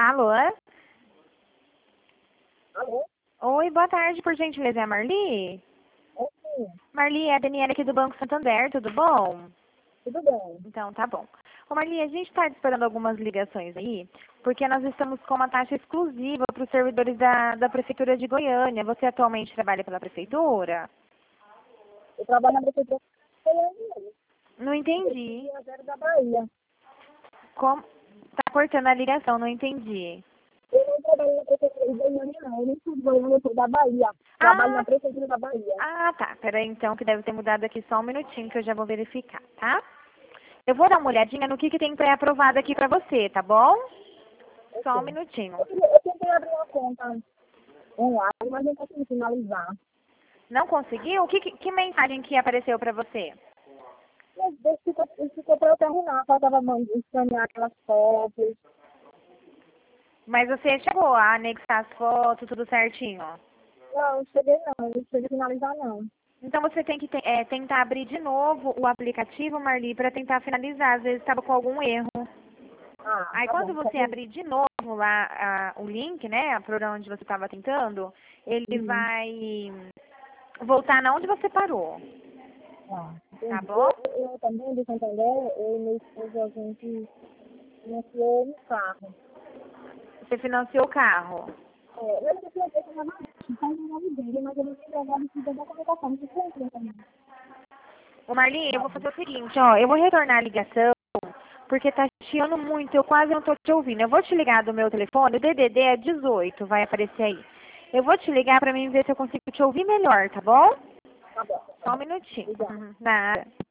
Alô? Alô? Oi, boa tarde, por gentileza, é a Marli? Sim, Marli, é a Daniela aqui do Banco Santander, tudo bom? tudo bem. Então, tá bom. Ô, Marli, a gente está esperando algumas ligações aí, porque nós estamos com uma taxa exclusiva para os servidores da Prefeitura de Goiânia. Você atualmente trabalha pela Prefeitura? Eu trabalho na prefeitura de Goiânia, Não entendi. zero da Bahia. Como? Tá cortando a ligação, não entendi. Eu não trabalho na prefeitura de Goiânia, não. Eu não sou de Goiânia, eu sou da Bahia. Trabalho Ah, na prefeitura da Bahia. tá. Peraí, então, que deve ter mudado aqui só um minutinho, que eu já vou verificar, tá? Eu vou dar uma olhadinha no que tem pré-aprovado aqui pra você, tá bom? Só um Ok. minutinho. Eu tentei abrir uma conta online, mas não consegui finalizar. Não conseguiu? Que mensagem que apareceu pra você? Mas ficou para eu terminar. Faltava escanear aquelas fotos. Mas você chegou a anexar as fotos, tudo certinho? Não não cheguei a finalizar, não. Então você tem que tentar abrir de novo o aplicativo, Marli, para tentar finalizar. Às vezes estava com algum erro. Aí Tá quando bom. você abrir de novo lá o link, né, por onde você estava tentando, ele Uhum. vai voltar na onde você parou, tá Entendi. bom? Eu também, de Santander, eu e meu esposo, a gente financiou um carro. Você financiou o carro. Eu não sei se eu estava no nome dele, mas eu não sei se fiz a documentação. Não sei também. Ô Marli, eu vou fazer o seguinte, ó, eu vou retornar a ligação, porque tá chiando muito, eu quase não tô te ouvindo. Eu vou te ligar do meu telefone, o DDD é 18, vai aparecer aí. Eu vou te ligar pra mim ver se eu consigo te ouvir melhor, tá bom? Tá bom. Só um minutinho. Obrigada. Nada.